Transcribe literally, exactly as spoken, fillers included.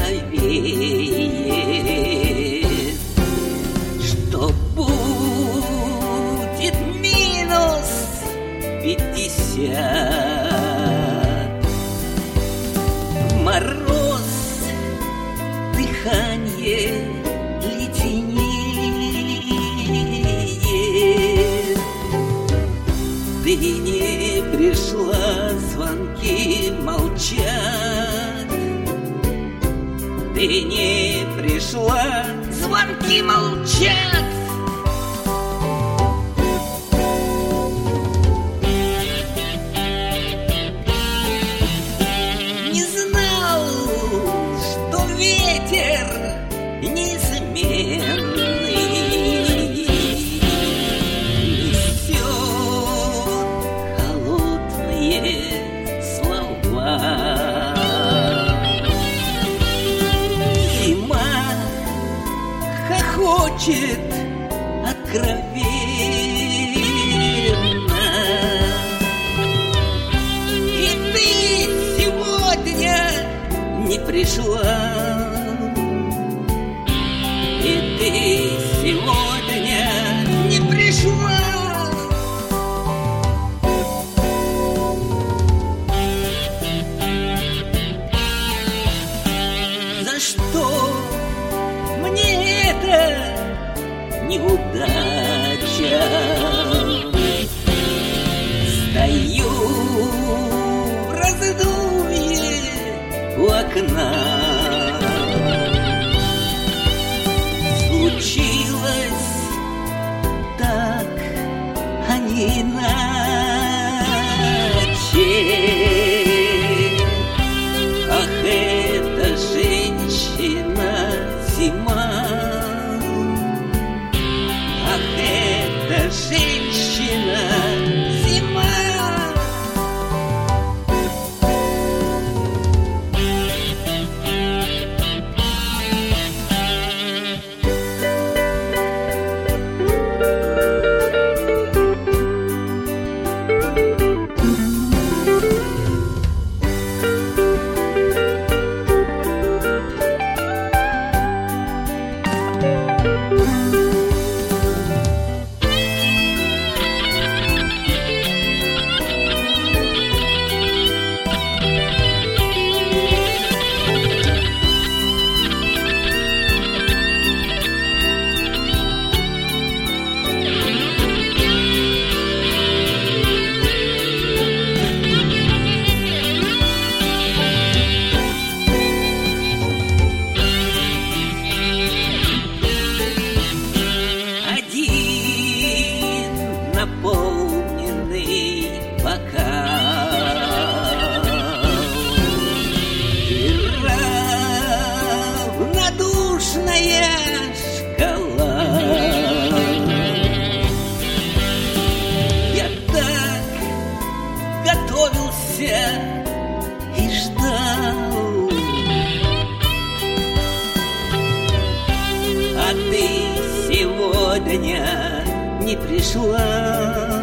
новее. Что будет минус пятьдесят? Мороз, дыхание леденеет. Ты не пришла, звонки молчат. Ты не пришла, звонки молчат. Не знал, что ветер неизменный несет холодные слова. Зима хохочет откровенно, и ты сегодня не пришла. И ты сегодня не пришла. За что мне эта неудача? Стою в раздумье у окна. Случилось так, а не иначе. Ах, эта женщина зима. Ах, эта женщина зима. Наполненный бокал и равнодушная шкала. Я так готовился и ждал, а ты сегодня не пришла.